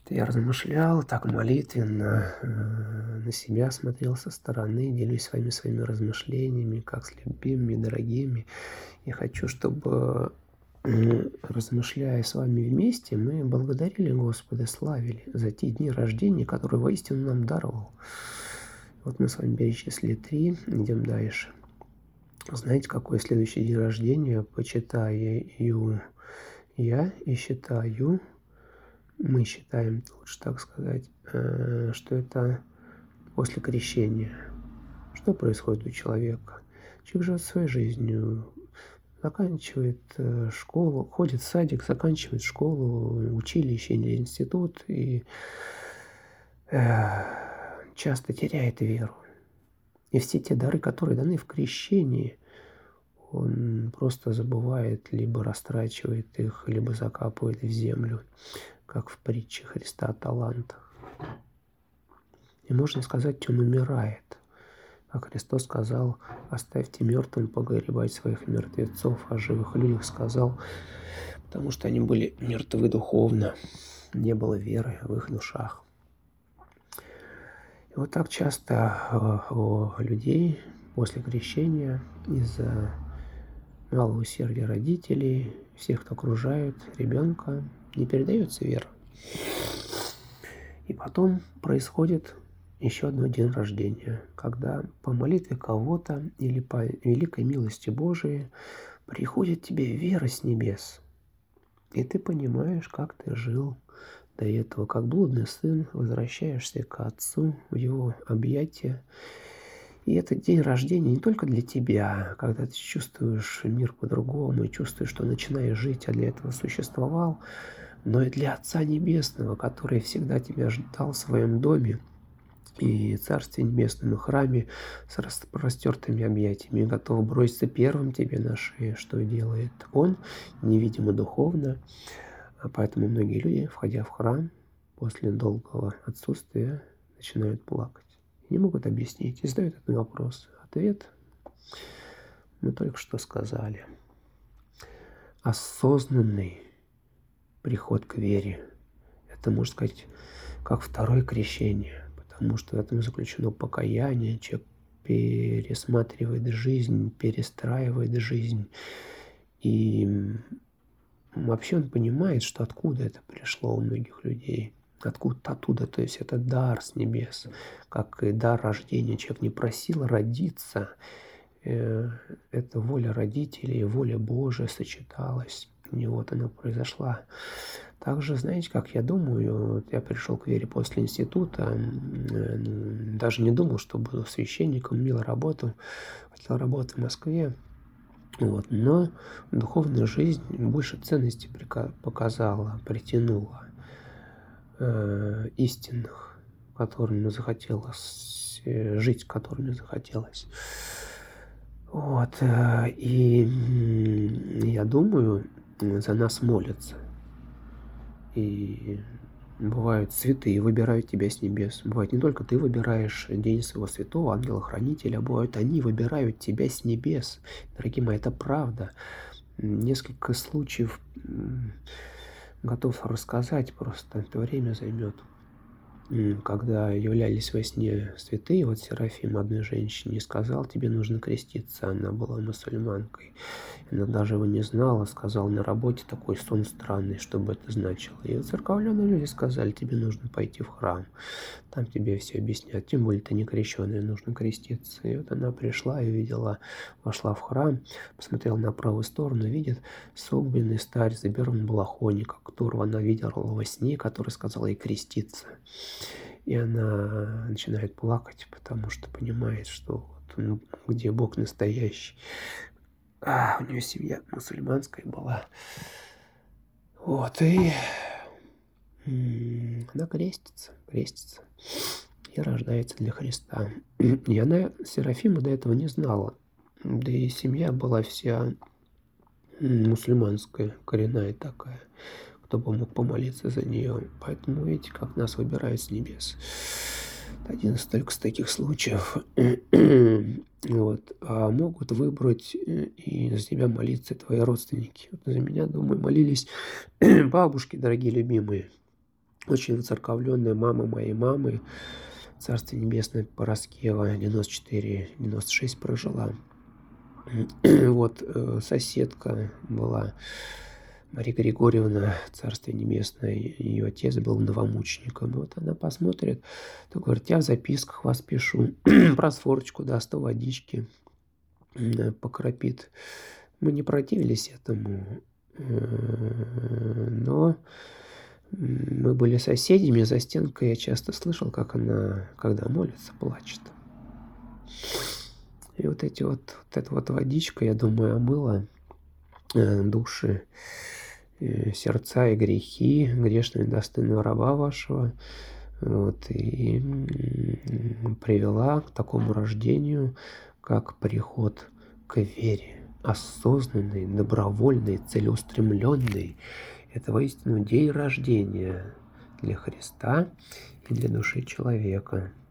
Я размышлял так молитвенно, на себя смотрел со стороны, делюсь с вами своими размышлениями, как с любимыми, дорогими. Я хочу, чтобы, размышляя с вами вместе, мы благодарили Господа, славили за те дни рождения, которые воистину нам даровал. Вот мы с вами перечислили 3, идем дальше. Знаете, какой следующий день рождения почитаю я и считаю, мы считаем, лучше так сказать, что это после крещения. Что происходит у человека? Человек живет своей жизнью, заканчивает школу, ходит в садик, заканчивает школу, училище или институт и часто теряет веру. И все те дары, которые даны в крещении, он просто забывает, либо растрачивает их, либо закапывает в землю, как в притче Христа о талантах. И можно сказать, он умирает. А Христос сказал: оставьте мертвым погребать своих мертвецов, а живых людях сказал, потому что они были мертвы духовно, не было веры в их душах. И вот так часто у людей после крещения из-за малого усердия родителей, всех, кто окружает ребенка, не передается вера. И потом происходит еще одно день рождения, когда по молитве кого-то или по великой милости Божией приходит тебе вера с небес. И ты понимаешь, как ты жил до этого, как блудный сын, возвращаешься к отцу в его объятия. И этот день рождения не только для тебя, когда ты чувствуешь мир по-другому и чувствуешь, что начинаешь жить, а для этого существовал, но и для Отца Небесного, который всегда тебя ждал в своем доме и Царстве Небесном, и храме с распростертыми объятиями, готов броситься первым тебе на шею, что делает Он, невидимо духовно. А поэтому многие люди, входя в храм, после долгого отсутствия, начинают плакать. Не могут объяснить и задают этот вопрос. Ответ мы только что сказали. Осознанный приход к вере. Это, можно сказать, как второе крещение, потому что в этом заключено покаяние. Человек пересматривает жизнь, перестраивает жизнь. И вообще он понимает, что откуда это пришло у многих людей. Откуда-то оттуда, то есть это дар с небес, как и дар рождения. Человек не просил родиться, это воля родителей, воля Божия сочеталась, и вот она произошла. Также, знаете, как я думаю, вот я пришел к вере после института, даже не думал, что буду священником, имел работу, хотел работать в Москве. Вот. Но духовная жизнь больше ценностей показала, притянула истинных, которыми захотелось жить, которыми захотелось. Вот. И я думаю, за нас молятся. И бывают святые выбирают тебя с небес. Бывает, не только ты выбираешь день своего святого ангела-хранителя, а бывает, они выбирают тебя с небес. Дорогие мои, это правда. Несколько случаев готов рассказать, просто это время займет. Когда являлись во сне святые, вот Серафим одной женщине сказал: тебе нужно креститься. Она была мусульманкой. Она даже его не знала, сказал: на работе такой сон странный, что бы это значило. И церковленные люди сказали: тебе нужно пойти в храм, там тебе все объяснят, тем более ты не крещеная, нужно креститься. И вот она пришла и увидела, вошла в храм, посмотрела на правую сторону, видит согбенный старец в заберном балахоне, которого она видела во сне, который сказал ей креститься. И она начинает плакать, потому что понимает, что вот он, где Бог настоящий. У нее семья мусульманская была. Вот, и она крестится и рождается для Христа. И она Серафима до этого не знала. Да и семья была вся мусульманская, коренная такая, кто бы мог помолиться за нее. Поэтому видите, как нас выбирают с небес. Один из только таких случаев. Вот. А могут выбрать и за тебя молиться твои родственники. Вот за меня, думаю, молились бабушки, дорогие, любимые. очень выцерковленная мама моей мамы, Царствие Небесное, Параскева, 94-96 прожила. Вот, соседка была, Мария Григорьевна, Царствие Небесное, ее отец был новомучеником. И вот она посмотрит, то говорит: я в записках вас пишу, просфорочку даст, то водички покропит. Мы не противились этому, но мы были соседями, за стенкой я часто слышал, как она, когда молится, плачет. И вот эта вот водичка, я думаю, омыла души, сердца и грехи грешного и недостойного раба вашего, вот, и привела к такому рождению, как приход к вере, осознанный, добровольный, целеустремленный. Это воистину день рождения для Христа и для души человека.